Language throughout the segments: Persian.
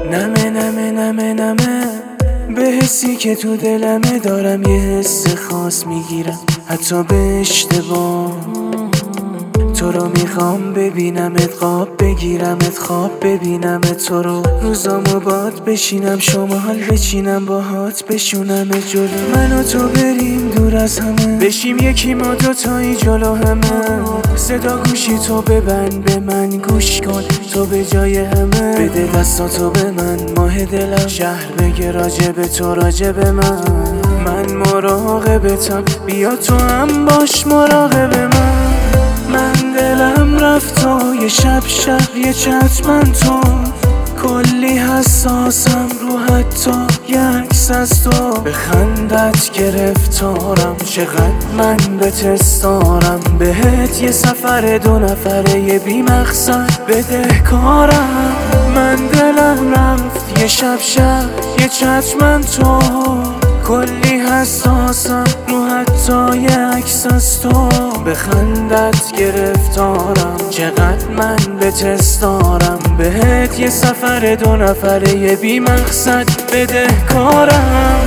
نمه نمه نمه نمه به حسی که تو دلمه دارم یه حس خاص میگیرم حتی به اشتباه تو رو میخوام ببینمت خواب بگیرمت خواب ببینمت تو رو روزامو باد بشینم شما حال بچینم باهات بشونمت جلو من و تو بریم دور از همه بشیم یکی ما دوتایی جلو همه صدا گوشی تو ببند به من گوش کن تو به جای همه بده دستاتو به من ماه دلم شهر بگه راجب تو راجب من مراقبتم بیا تو هم باش مراقب من دلم رفت تو یه شب یه چشمن تو کلی حساسم رو حتی یه عکس از تو به خندت گرفتارم چقدر من به تستارم بهت یه سفر 2 نفره یه بی مقصد بدهکارم من دلم رفت یه شب یه چشمن تو کلی حساسم رو حتی یه عکس از تو به خندت گرفتارم چقدر من به تستارم بهت یه سفر 2 نفره یه بی مقصد بدهکارم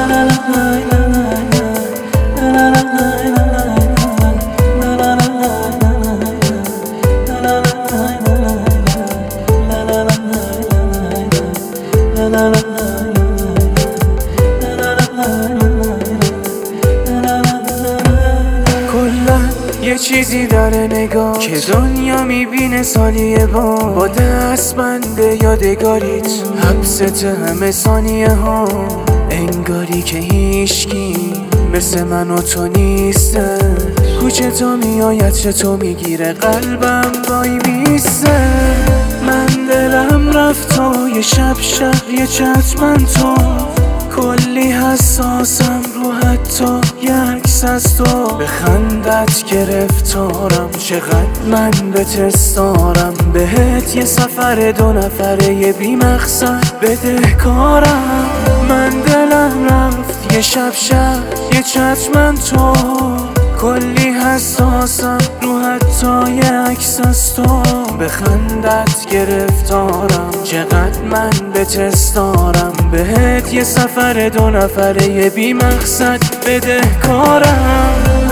یه چیزی داره نگاه که دنیا میبینه سالیه با دستبند یادگاریت حبست همه ثانیه ها انگاری که هیشکی مثل من و تو نیسته کوچه تو میاید چطور میگیره قلبم وای میسته من دلم رفت تو یه شب یه چشمن تو کلی حساسم رو حتی یه عکس از تو به خندت گرفتارم چقدر من به تستارم بهت یه سفر 2 نفره یه بی مقصد بدهکارم من دلم رفت یه شب یه چشمن تو کلی حساسم رو حتی یه عکس از تو به خندت گرفتارم چقدر من به تستارم بهت یه سفر 2 نفره یه بی مقصد بدهکارم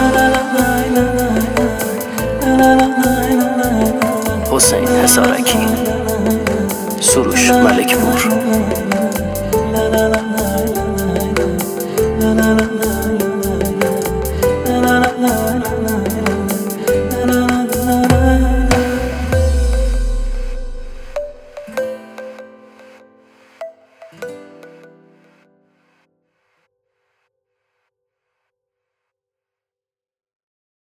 حسین حصارکی سروش ملک پور